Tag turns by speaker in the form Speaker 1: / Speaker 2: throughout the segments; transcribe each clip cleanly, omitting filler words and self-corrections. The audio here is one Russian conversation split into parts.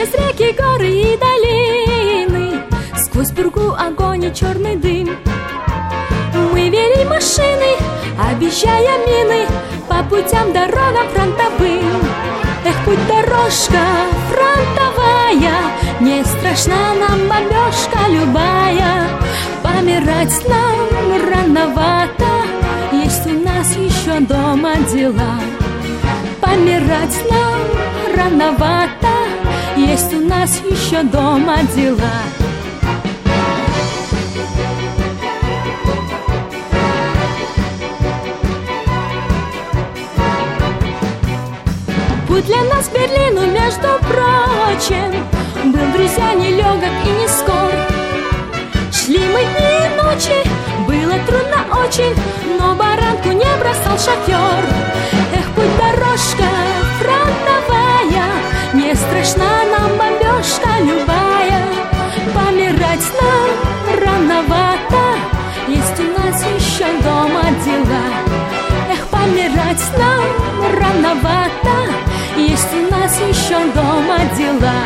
Speaker 1: Через реки, горы и долины, сквозь пургу, огонь и черный дым. Мы вели машины, обещая мины, по путям, дорогам фронтовым. Эх, путь-дорожка фронтовая, не страшна нам бомбежка любая. Помирать нам рановато, есть у нас еще дома дела. Помирать нам рановато, есть у нас еще дома дела. Путь для нас к Берлину, между прочим, был, друзья, нелегок и не скор. Шли мы дни и ночи, было трудно очень, но баранку не бросал шофер. Эх, путь-дорожка фронтовая, не страшна нам бомбежка любая. Помирать нам рановато, есть у нас еще дома дела. Эх, помирать нам рановато, есть у нас еще дома дела.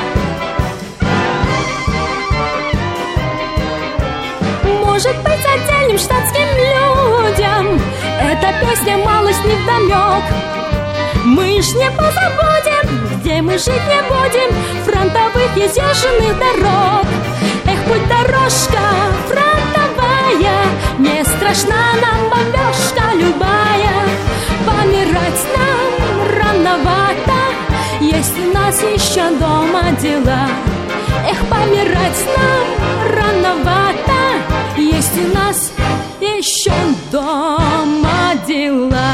Speaker 1: Может быть, отдельным штатским людям эта песня малость невдомек. Мы ж не позабудем, где мы жить не будем, фронтовых изъезженных дорог. Эх, путь-дорожка фронтовая, не страшна нам бомбежка любая. Помирать нам рановато, есть у нас еще дома дела. Эх, помирать нам рановато, есть у нас еще дома дела.